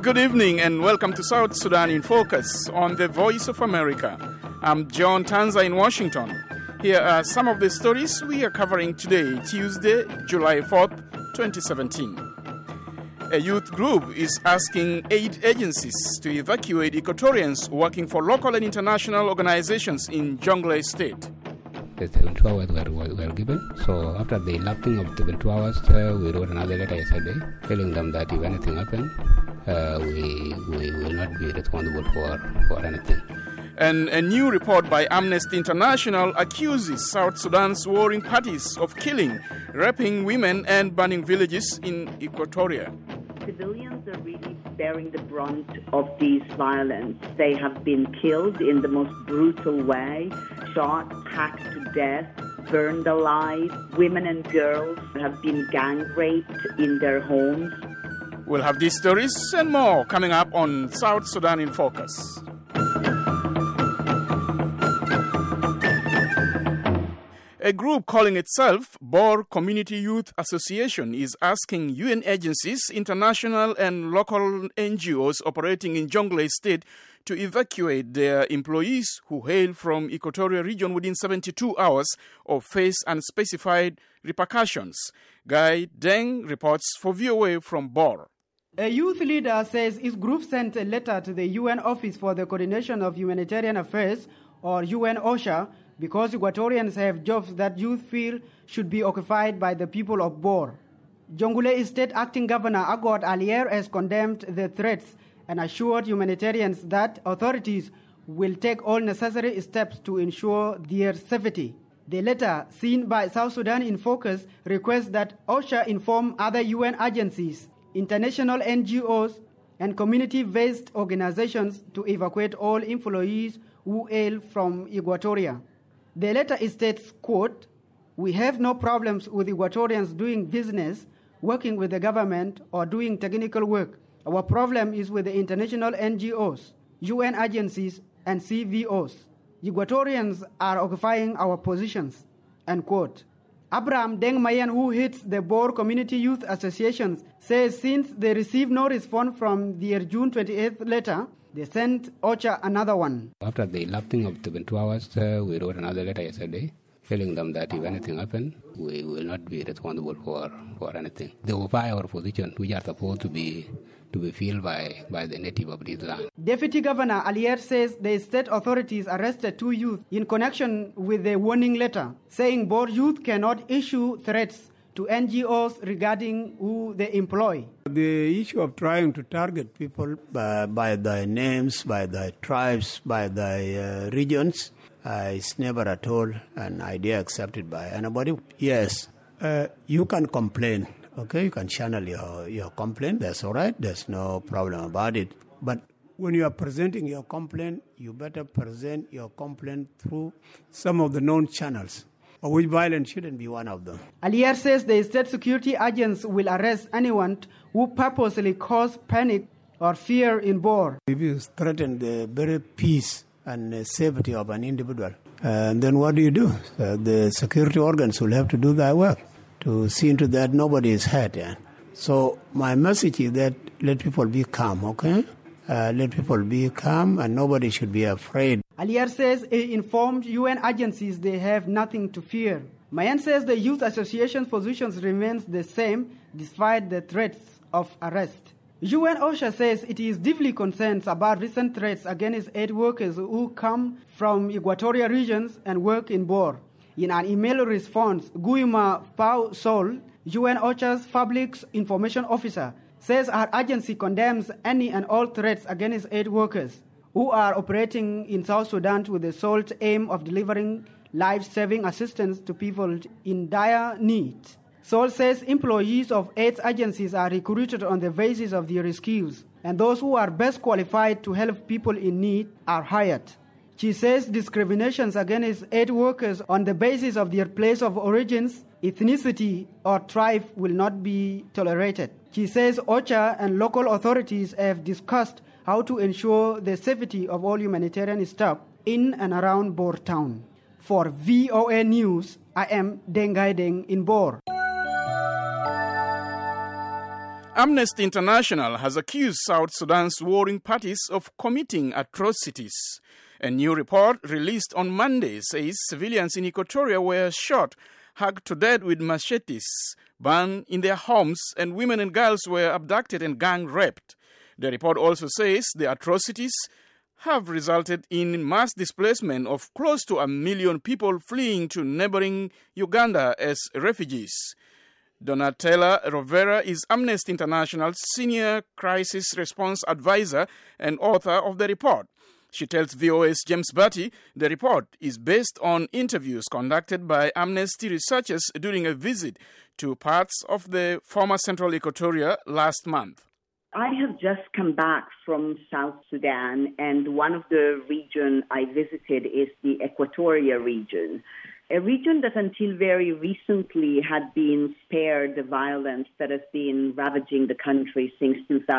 Good evening and welcome to South Sudan in Focus on the Voice of America. I'm John Tanza in Washington. Here are some of the stories we are covering today, Tuesday, July 4th, 2017. A youth group is asking aid agencies to evacuate Equatorians working for local and international organizations in Jonglei State. The 72 hours were given. So after the elapsing of 72 hours, we wrote another letter yesterday telling them that if anything happens, we will not be responsible for anything. And a new report by Amnesty International accuses South Sudan's warring parties of killing, raping women and burning villages in Equatoria. Civilians are really bearing the brunt of this violence. They have been killed in the most brutal way, shot, hacked to death, burned alive. Women and girls have been gang raped in their homes. We'll have these stories and more coming up on South Sudan in Focus. A group calling itself Bor Community Youth Association is asking UN agencies, international and local NGOs operating in Jonglei State to evacuate their employees who hail from Equatorial region within 72 hours or face unspecified repercussions. Guy Deng reports for VOA from Bor. A youth leader says his group sent a letter to the UN Office for the Coordination of Humanitarian Affairs, or UN OSHA, because Equatorians have jobs that youth feel should be occupied by the people of Bor. Jonglei State Acting Governor Agot Alier has condemned the threats and assured humanitarians that authorities will take all necessary steps to ensure their safety. The letter, seen by South Sudan in Focus, requests that OSHA inform other UN agencies, international NGOs, and community-based organizations to evacuate all employees who hail from Equatoria. The letter states, quote, "We have no problems with Equatorians doing business, working with the government, or doing technical work. Our problem is with the international NGOs, UN agencies, and CVOs. Equatorians are occupying our positions," end quote. Abraham Deng Mayan, who heads the Bor Community Youth Association, says since they received no response from their June 28th letter, they sent OCHA another one. After the elapsing of 72 hours, we wrote another letter yesterday telling them that if anything happens, we will not be responsible for anything. They occupy our position, which are supposed to be filled by the native of this land. Deputy Governor Alier says the state authorities arrested 2 youth in connection with the warning letter, saying Bor youth cannot issue threats to NGOs regarding who they employ. The issue of trying to target people by their names, by their tribes, by their regions is never at all an idea accepted by anybody. Yes, you can complain. Okay, you can channel your complaint. That's all right. There's no problem about it. But when you are presenting your complaint, you better present your complaint through some of the known channels, of which violence shouldn't be one of them. Alier says the state security agents will arrest anyone who purposely cause panic or fear in Bor. If you threaten the very peace and safety of an individual, then what do? The security organs will have to do their work to see into that nobody is hurt. Yeah? So my message is that let people be calm, okay? Let people be calm and nobody should be afraid. Alier says he informed UN agencies they have nothing to fear. Mayan says the youth association's positions remains the same despite the threats of arrest. UN OSHA says it is deeply concerned about recent threats against aid workers who come from Equatorial regions and work in Bor. In an email response, Guima Pau Sol, UN OSHA's public information officer, says our agency condemns any and all threats against aid workers who are operating in South Sudan with the sole aim of delivering life-saving assistance to people in dire need. Sol says employees of aid agencies are recruited on the basis of their skills, and those who are best qualified to help people in need are hired. She says discriminations against aid workers on the basis of their place of origins, ethnicity, or tribe will not be tolerated. She says OCHA and local authorities have discussed how to ensure the safety of all humanitarian staff in and around Bor town. For VOA News, I am Dengai Deng in Bor. Amnesty International has accused South Sudan's warring parties of committing atrocities. A new report released on Monday says civilians in Equatoria were shot, hacked to death with machetes, burned in their homes, and women and girls were abducted and gang raped. The report also says the atrocities have resulted in mass displacement of close to 1 million people fleeing to neighboring Uganda as refugees. Donatella Rovera is Amnesty International's Senior Crisis Response Advisor and author of the report. She tells VOA's James Batty the report is based on interviews conducted by Amnesty researchers during a visit to parts of the former Central Equatoria last month. I have just come back from South Sudan, and one of the regions I visited is the Equatoria region, a region that until very recently had been spared the violence that has been ravaging the country since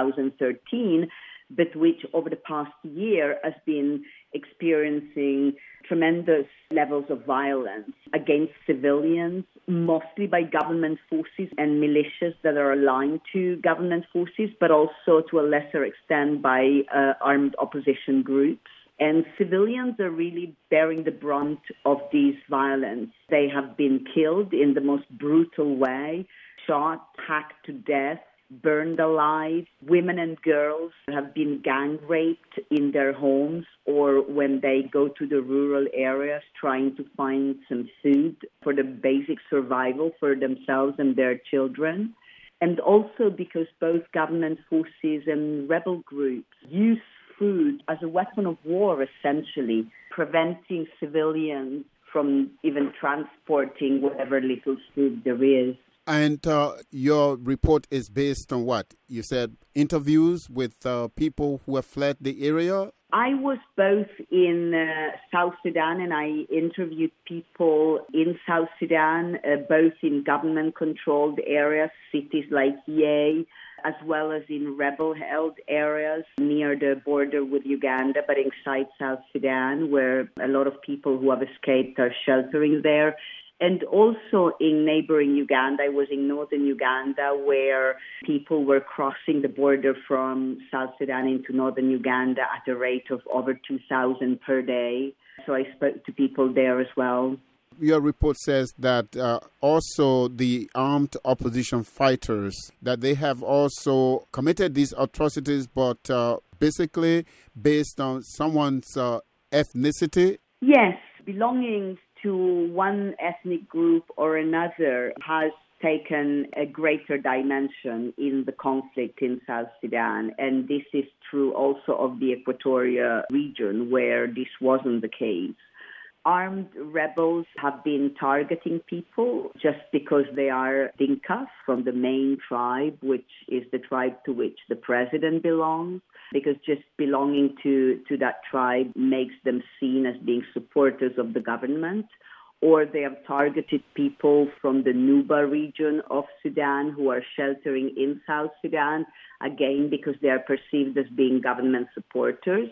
2013, but which over the past year has been experiencing tremendous levels of violence against civilians, mostly by government forces and militias that are aligned to government forces, but also to a lesser extent by armed opposition groups. And civilians are really bearing the brunt of these violence. They have been killed in the most brutal way, shot, hacked to death, burned alive. Women and girls have been gang raped in their homes or when they go to the rural areas trying to find some food for the basic survival for themselves and their children. And also because both government forces and rebel groups use food as a weapon of war, essentially, preventing civilians from even transporting whatever little food there is. And your report is based on what? You said interviews with people who have fled the area? I was both in South Sudan and I interviewed people in South Sudan, both in government-controlled areas, cities like Yei, as well as in rebel-held areas near the border with Uganda, but inside South Sudan, where a lot of people who have escaped are sheltering there. And also in neighboring Uganda, I was in northern Uganda, where people were crossing the border from South Sudan into northern Uganda at a rate of over 2,000 per day. So I spoke to people there as well. Your report says that also the armed opposition fighters, that they have also committed these atrocities, but basically based on someone's ethnicity? Yes, belonging to one ethnic group or another has taken a greater dimension in the conflict in South Sudan. And this is true also of the Equatoria region, where this wasn't the case. Armed rebels have been targeting people just because they are Dinka from the main tribe, which is the tribe to which the president belongs, because just belonging to that tribe makes them seen as being supporters of the government. Or they have targeted people from the Nuba region of Sudan who are sheltering in South Sudan, again, because they are perceived as being government supporters.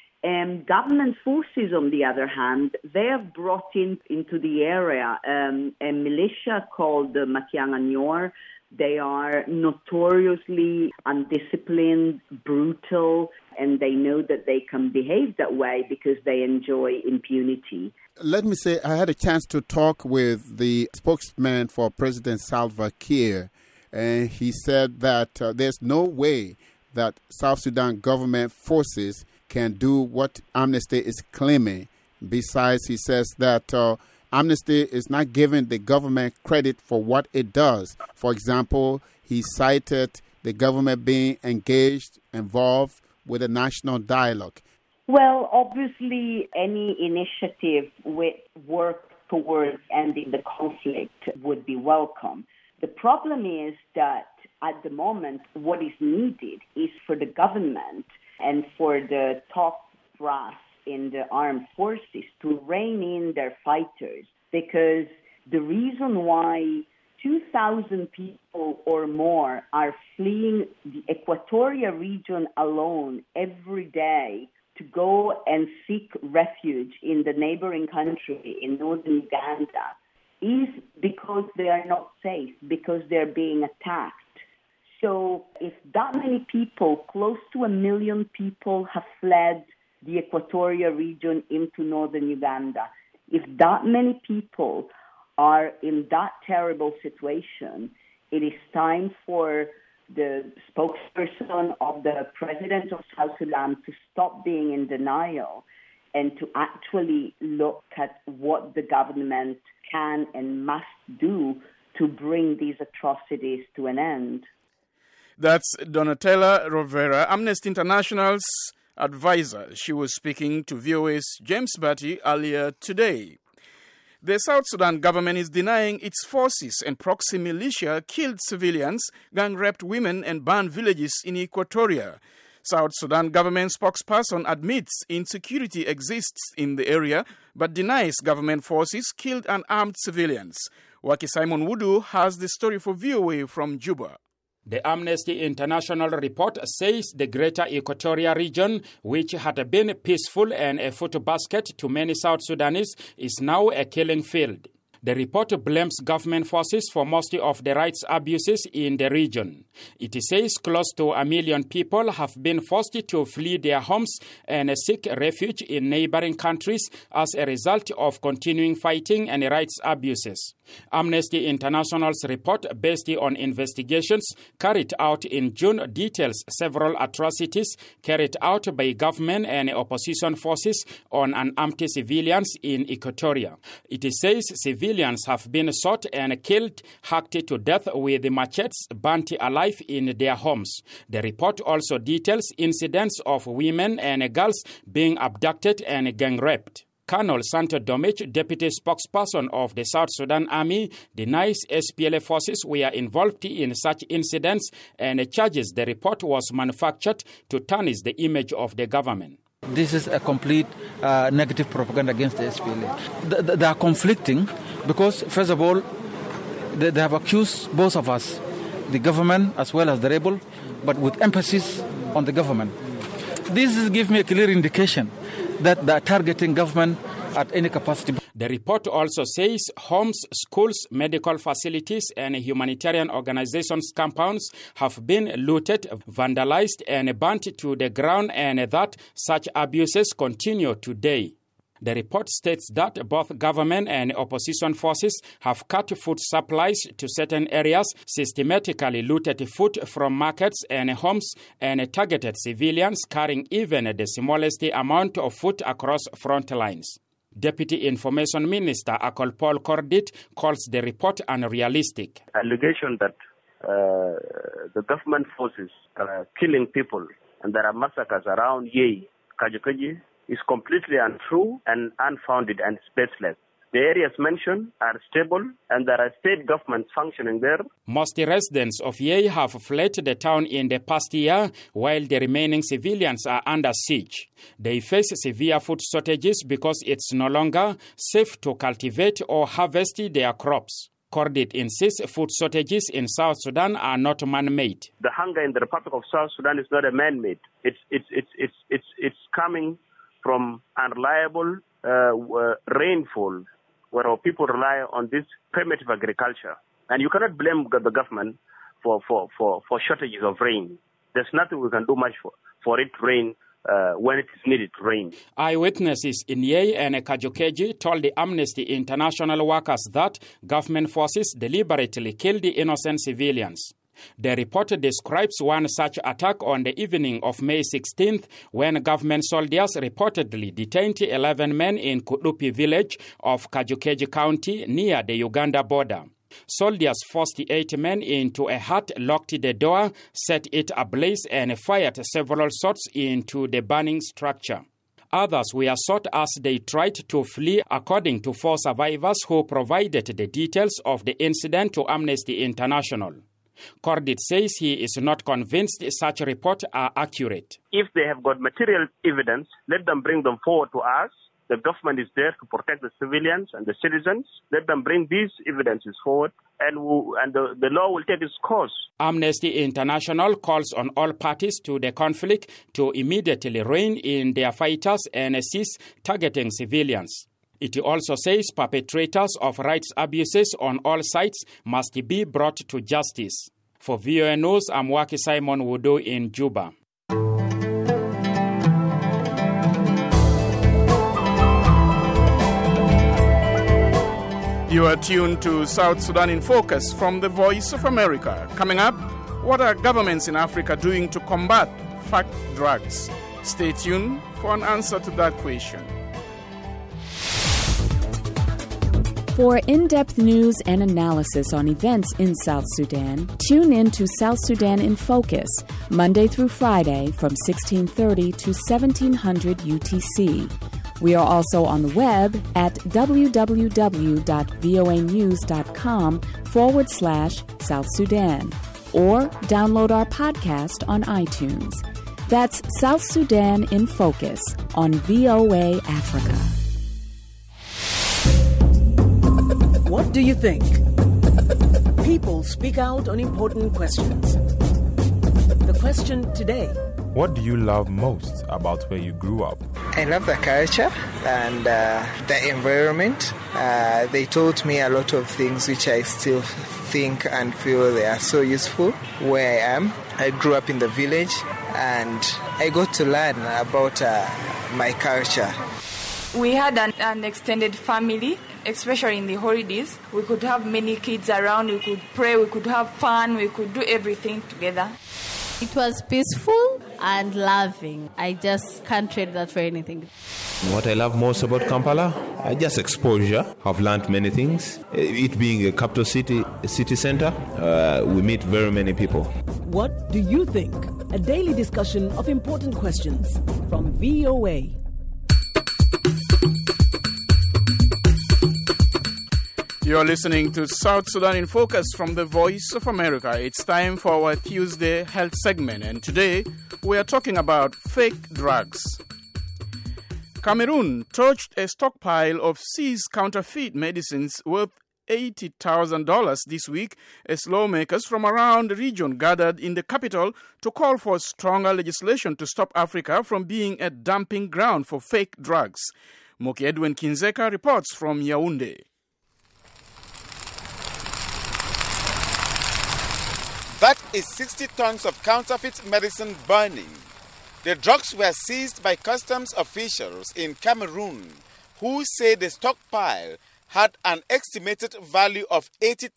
And government forces, on the other hand, they have brought into the area a militia called the Matianganyor. They are notoriously undisciplined, brutal, and they know that they can behave that way because they enjoy impunity. Let me say, I had a chance to talk with the spokesman for President Salva Kiir, and he said that there's no way that South Sudan government forces can do what Amnesty is claiming. Besides, he says that Amnesty is not giving the government credit for what it does. For example, he cited the government being engaged, involved with a national dialogue. Well, obviously, any initiative with work towards ending the conflict would be welcome. The problem is that at the moment, what is needed is for the government and for the top brass in the armed forces to rein in their fighters, because the reason why 2,000 people or more are fleeing the Equatoria region alone every day to go and seek refuge in the neighboring country in northern Uganda is because they are not safe, because they're being attacked. So if that many people, close to 1 million people, have fled the Equatoria region into northern Uganda, if that many people are in that terrible situation, it is time for the spokesperson of the president of South Sudan to stop being in denial and to actually look at what the government can and must do to bring these atrocities to an end. That's Donatella Rovera, Amnesty International's advisor. She was speaking to VOA's James Batty earlier today. The South Sudan government is denying its forces and proxy militia killed civilians, gang-raped women and burned villages in Equatoria. South Sudan government spokesperson admits insecurity exists in the area but denies government forces killed unarmed civilians. Waki Simon Wudu has the story for VOA from Juba. The Amnesty International report says the Greater Equatoria region, which had been peaceful and a food basket to many South Sudanese, is now a killing field. The report blames government forces for most of the rights abuses in the region. It says close to 1 million people have been forced to flee their homes and seek refuge in neighboring countries as a result of continuing fighting and rights abuses. Amnesty International's report, based on investigations carried out in June, details several atrocities carried out by government and opposition forces on unarmed civilians in Equatoria. It says civilians have been shot and killed, hacked to death with machetes, burnt alive in their homes. The report also details incidents of women and girls being abducted and gang-raped. Colonel Santo Domich, deputy spokesperson of the South Sudan Army, denies SPLA forces were involved in such incidents and charges the report was manufactured to tarnish the image of the government. This is a complete negative propaganda against the SPLA. They are conflicting because, first of all, they have accused both of us, the government as well as the rebel, but with emphasis on the government. This gives me a clear indication that they are targeting government at any capacity. The report also says homes, schools, medical facilities, and humanitarian organizations' compounds have been looted, vandalized, and burnt to the ground, and that such abuses continue today. The report states that both government and opposition forces have cut food supplies to certain areas, systematically looted food from markets and homes, and targeted civilians carrying even the smallest amount of food across front lines. Deputy Information Minister Akol Paul Cordit calls the report unrealistic. Allegation that the government forces are killing people and there are massacres around Yei, Kajukeji, is completely untrue and unfounded and baseless. The areas mentioned are stable and there are state governments functioning there. Most residents of Yei have fled the town in the past year, while the remaining civilians are under siege. They face severe food shortages because it's no longer safe to cultivate or harvest their crops. Cordit insists food shortages in South Sudan are not man-made. The hunger in the Republic of South Sudan is not a man-made. It's coming from unreliable rainfall, where our people rely on this primitive agriculture. And you cannot blame the government for shortages of rain. There's nothing we can do much for it to rain when it is needed to rain. Eyewitnesses in Yei and Kajukeji told the Amnesty International workers that government forces deliberately killed the innocent civilians. The report describes one such attack on the evening of May 16th when government soldiers reportedly detained 11 men in Kudupi village of Kajukeji County near the Uganda border. Soldiers forced 8 men into a hut, locked the door, set it ablaze, and fired several shots into the burning structure. Others were shot as they tried to flee, according to 4 survivors who provided the details of the incident to Amnesty International. Cordit says he is not convinced such reports are accurate. If they have got material evidence, let them bring them forward to us. The government is there to protect the civilians and the citizens. Let them bring these evidences forward, and the law will take its course. Amnesty International calls on all parties to the conflict to immediately rein in their fighters and cease targeting civilians. It also says perpetrators of rights abuses on all sides must be brought to justice. For VOA News, I'm Waki Simon Wudo in Juba. You are tuned to South Sudan in Focus from the Voice of America. Coming up, what are governments in Africa doing to combat fake drugs? Stay tuned for an answer to that question. For in-depth news and analysis on events in South Sudan, tune in to South Sudan in Focus, Monday through Friday from 1630 to 1700 UTC. We are also on the web at www.voanews.com/South Sudan, or download our podcast on iTunes. That's South Sudan in Focus on VOA Africa. What do you think? People speak out on important questions. The question today: what do you love most about where you grew up? I love the culture and the environment. They taught me a lot of things which I still think and feel they are so useful where I am. I grew up in the village and I got to learn about my culture. We had an extended family, especially in the holidays. We could have many kids around, we could pray, we could have fun, we could do everything together. It was peaceful and loving. I just can't trade that for anything. What I love most about Kampala, just exposure. I've learned many things. It being a capital city center, we meet very many people. What do you think? A daily discussion of important questions from VOA. You're listening to South Sudan in Focus from the Voice of America. It's time for our Tuesday health segment, and today we are talking about fake drugs. Cameroon torched a stockpile of seized counterfeit medicines worth $80,000 this week as lawmakers from around the region gathered in the capital to call for stronger legislation to stop Africa from being a dumping ground for fake drugs. Moki Edwin Kinzeka reports from Yaoundé. That is 60 tons of counterfeit medicine burning. The drugs were seized by customs officials in Cameroon, who say the stockpile had an estimated value of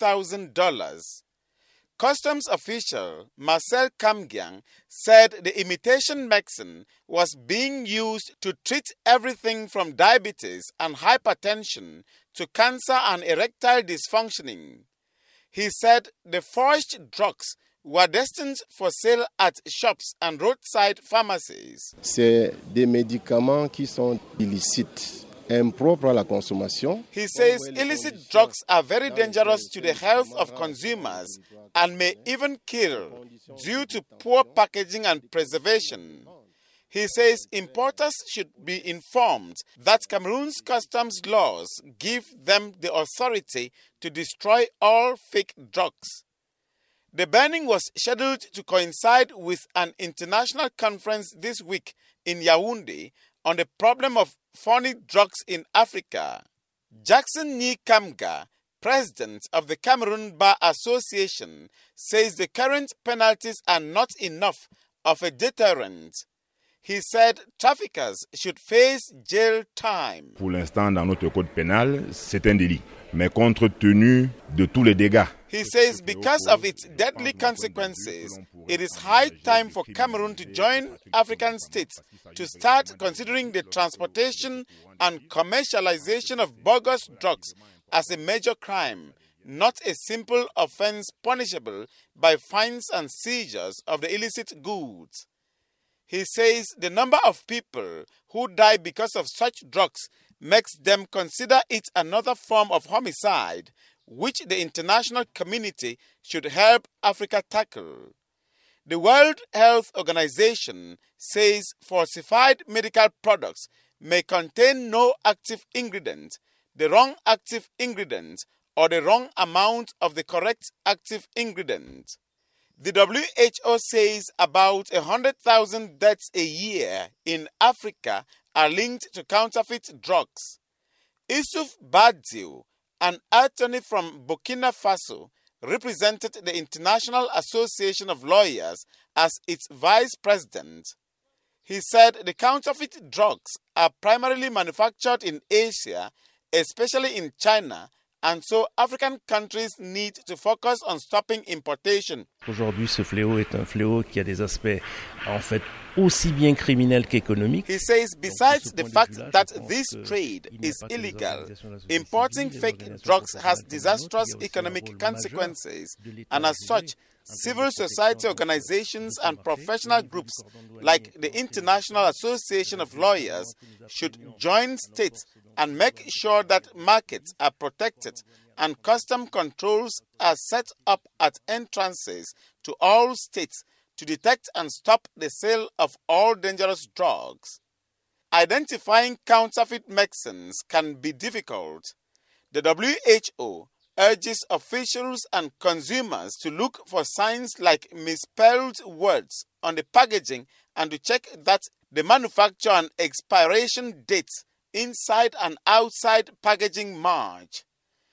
$80,000. Customs official Marcel Kamgyang said the imitation medicine was being used to treat everything from diabetes and hypertension to cancer and erectile dysfunctioning. He said the forged drugs were destined for sale at shops and roadside pharmacies. C'est des médicaments qui sont illicites, impropres à la consommation. He says illicit drugs are very dangerous to the health of consumers and may even kill due to poor packaging and preservation. He says importers should be informed that Cameroon's customs laws give them the authority to destroy all fake drugs. The burning was scheduled to coincide with an international conference this week in Yaoundé on the problem of phony drugs in Africa. Jackson Nyi Kamga, president of the Cameroon Bar Association, says the current penalties are not enough of a deterrent. He said traffickers should face jail time. Pour l'instant, dans notre code pénal, c'est un délit. Mais compte tenu de tous les dégâts. He says because of its deadly consequences, it is high time for Cameroon to join African states to start considering the transportation and commercialization of bogus drugs as a major crime, not a simple offense punishable by fines and seizures of the illicit goods. He says the number of people who die because of such drugs makes them consider it another form of homicide, which the international community should help Africa tackle. The World Health Organization says falsified medical products may contain no active ingredient, the wrong active ingredient, or the wrong amount of the correct active ingredient. The WHO says about 100,000 deaths a year in Africa are linked to counterfeit drugs. Issouf Badio, an attorney from Burkina Faso, represented the International Association of Lawyers as its vice president. He said the counterfeit drugs are primarily manufactured in Asia, especially in China, and so African countries need to focus on stopping importation. Aujourd'hui, ce fléau est un fléau qui a des aspects, en fait, aussi bien criminels qu'économiques. He says besides the fact that this trade is illegal, importing fake drugs has disastrous economic consequences, and as such, civil society organizations and professional groups like the International Association of Lawyers should join states and make sure that markets are protected and custom controls are set up at entrances to all states to detect and stop the sale of all dangerous drugs. Identifying counterfeit medicines can be difficult. The WHO urges officials and consumers to look for signs like misspelled words on the packaging and to check that the manufacture and expiration dates inside and outside packaging match.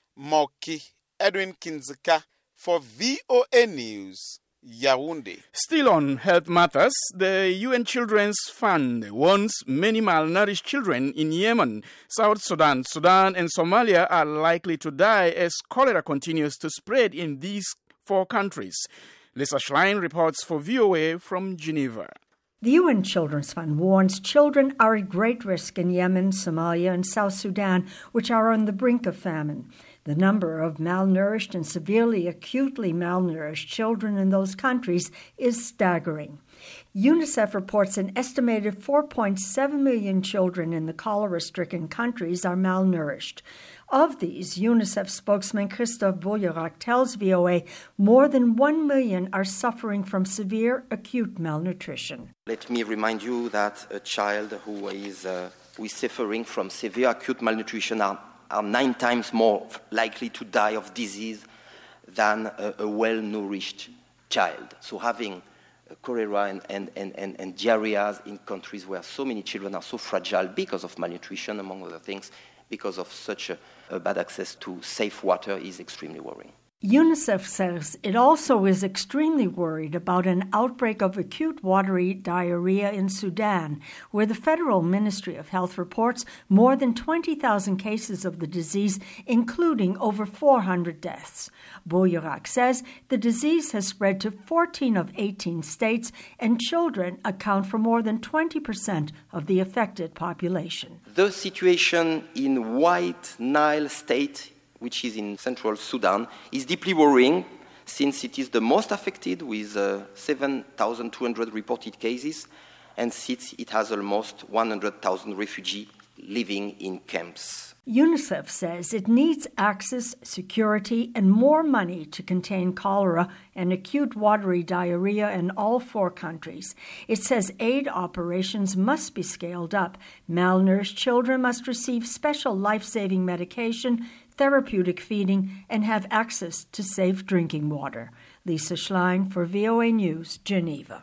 Moki Edwin Kinzika for VOA News, Yaoundé. Still on health matters, the UN Children's Fund warns many malnourished children in Yemen, South Sudan, Sudan, and Somalia are likely to die as cholera continues to spread in these 4 countries. Lisa Schlein reports for VOA from Geneva. The UN Children's Fund warns children are at great risk in Yemen, Somalia, and South Sudan, which are on the brink of famine. The number of malnourished and severely acutely malnourished children in those countries is staggering. UNICEF reports an estimated 4.7 million children in the cholera-stricken countries are malnourished. Of these, UNICEF spokesman Christophe Bouillerac tells VOA more than 1 million are suffering from severe acute malnutrition. Let me remind you that a child who is suffering from severe acute malnutrition are 9 times more likely to die of disease than a well-nourished child. So having cholera and diarrhea in countries where so many children are so fragile because of malnutrition, among other things, because of such a bad access to safe water is extremely worrying. UNICEF says it also is extremely worried about an outbreak of acute watery diarrhea in Sudan, where the Federal Ministry of Health reports more than 20,000 cases of the disease, including over 400 deaths. Bouillerac says the disease has spread to 14 of 18 states, and children account for more than 20% of the affected population. The situation in White Nile State, which is in central Sudan, is deeply worrying since it is the most affected with 7,200 reported cases and since it has almost 100,000 refugees living in camps. UNICEF says it needs access, security, and more money to contain cholera and acute watery diarrhea in all 4 countries. It says aid operations must be scaled up. Malnourished children must receive special life-saving medication, therapeutic feeding, and have access to safe drinking water. Lisa Schlein for VOA News, Geneva.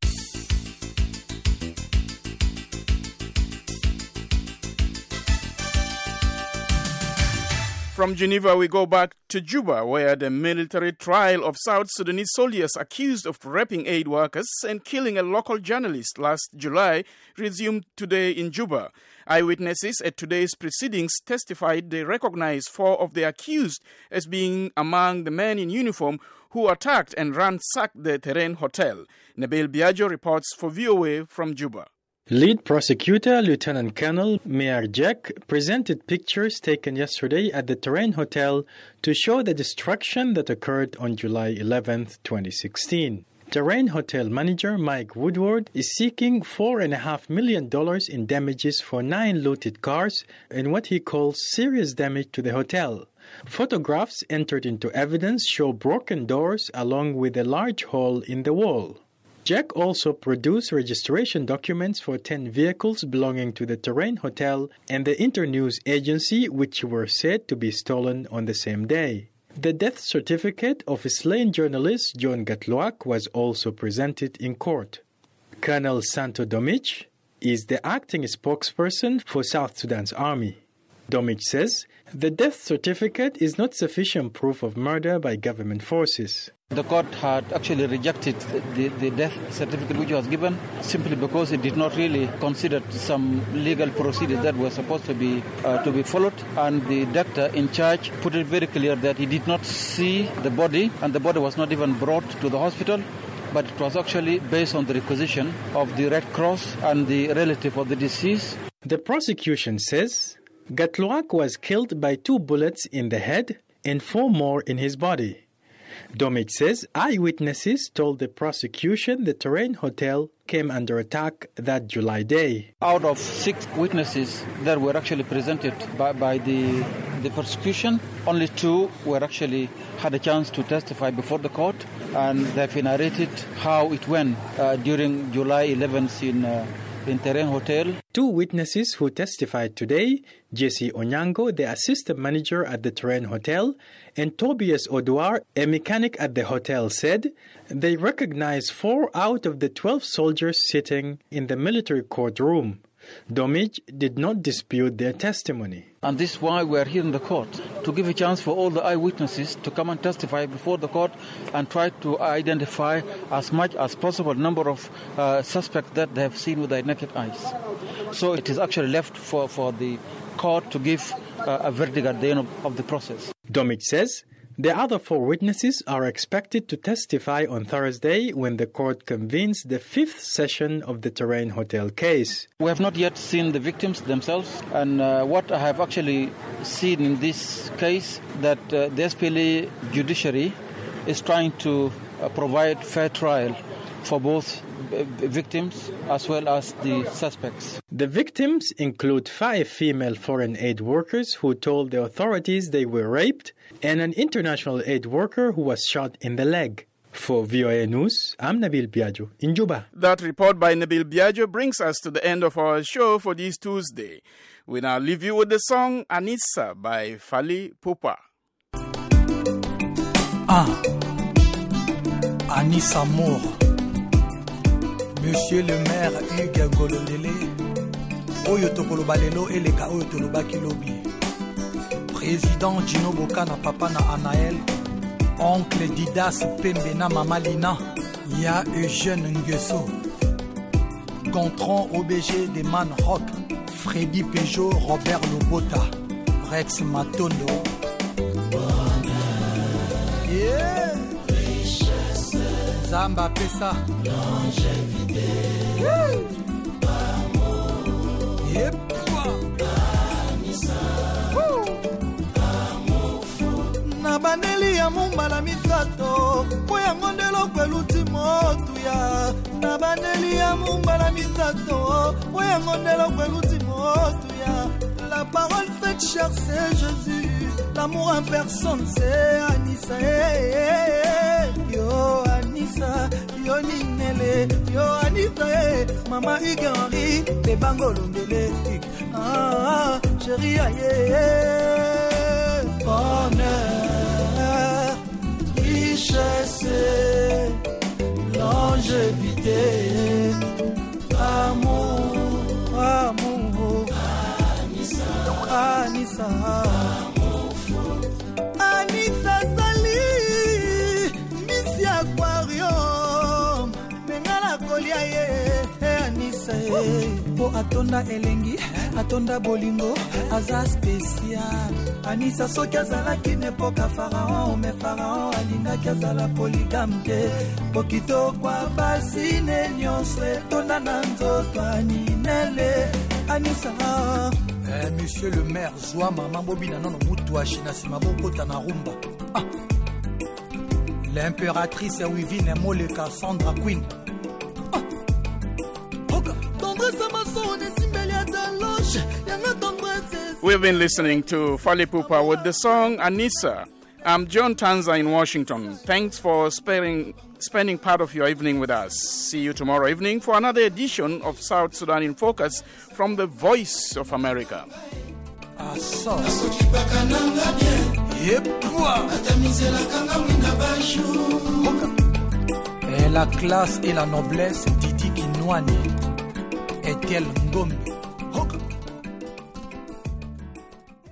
From Geneva, we go back to Juba, where the military trial of South Sudanese soldiers accused of raping aid workers and killing a local journalist last July resumed today in Juba. Eyewitnesses at today's proceedings testified they recognized 4 of the accused as being among the men in uniform who attacked and ransacked the Terrain Hotel. Nabil Biagio reports for VOA from Juba. Lead prosecutor Lieutenant Colonel Mayor Jack presented pictures taken yesterday at the Terrain Hotel to show the destruction that occurred on July 11, 2016. Terrain Hotel manager Mike Woodward is seeking $4.5 million in damages for 9 looted cars and what he calls serious damage to the hotel. Photographs entered into evidence show broken doors along with a large hole in the wall. Jack also produced registration documents for 10 vehicles belonging to the Terrain Hotel and the Internews agency, which were said to be stolen on the same day. The death certificate of a slain journalist, John Gatluak, was also presented in court. Colonel Santo Domich is the acting spokesperson for South Sudan's army. Domich says The death certificate is not sufficient proof of murder by government forces. The court had actually rejected the death certificate which was given simply because it did not really consider some legal procedures that were supposed to be followed. And the doctor in charge put it very clear that he did not see the body, and the body was not even brought to the hospital, but it was actually based on the requisition of the Red Cross and the relative of the deceased. The prosecution says Gatluak was killed by 2 bullets in the head and 4 more in his body. Domich says eyewitnesses told the prosecution the Terrain Hotel came under attack that July day. Out of 6 witnesses that were actually presented by the prosecution, only 2 were actually had a chance to testify before the court, and they've narrated how it went during July 11th in Terrain Hotel. 2 witnesses who testified today, Jesse Onyango, the assistant manager at the Terrain Hotel, and Tobias Oduar, a mechanic at the hotel, said they recognized 4 out of the 12 soldiers sitting in the military courtroom. Domich did not dispute their testimony. And this is why we are here in the court, to give a chance for all the eyewitnesses to come and testify before the court and try to identify as much as possible number of suspects that they have seen with their naked eyes. So it is actually left for the court to give a verdict at the end of the process. Domich says the other 4 witnesses are expected to testify on Thursday when the court convenes the 5th session of the Terrain Hotel case. We have not yet seen the victims themselves, and what I have actually seen in this case, that the SPLA judiciary is trying to provide fair trial for both victims as well as the suspects. The victims include 5 female foreign aid workers who told the authorities they were raped, and an international aid worker who was shot in the leg. For VOA News, I'm Nabil Biagio in Juba. That report by Nabil Biagio brings us to the end of our show for this Tuesday. We now leave you with the song Anissa by Fally Ipupa. Anissa Moore. Monsieur le maire Hugues Gololele, Oyo Tokoloba lelo eleka Oyo Toloba Kilobi. Président Gino Bokana papa na Anaël, oncle Didas Pembe na Mama Lina, ya Eugène Nguesso, Gontran OBG de Man Rock, Freddy Peugeot, Robert Lobota, Rex Matondo. Yeah. Zamba Pesa, longévité, amour, yep, amour fou. Na baneli ya mumbala misato, poya ngondelo kweluti motu ya. Na baneli ya mumbala misato, poya ngondelo kweluti motu ya. La parole faite chair c'est Jésus, l'amour en personne c'est Anissa. Yo Anissa, yo Ninele, yo Anissa, Mama Hugues Henry, Bebango Londele, chérie aïe, bonheur, richesse, longévité, amour, amour, Anissa, Anissa Sali, Miss Aquarium, Mengala Kolia, Anissa, Po Atonda Elengi, Atonda Bolingo, Aza spécial. Anissa Soki azalaki n'epoka Pharaon, mais Pharaon alingaki azala polygame te. Pokito kwa basi ne nyonso etonda na nzoto aninele. Anissa. Monsieur le maire, Zoa Maman Bobina Nono Mutuashi Nasima Bokota na Rumba. L'impératrice Wivine Moleka Sandra Queen. We've been listening to Fally Ipupa with the song Anissa. I'm John Tanza in Washington. Thanks for spending part of your evening with us. See you tomorrow evening for another edition of South Sudan in Focus from the Voice of America. Et la classe et la noblesse, Didi Kinwani, Etiel Ngombe.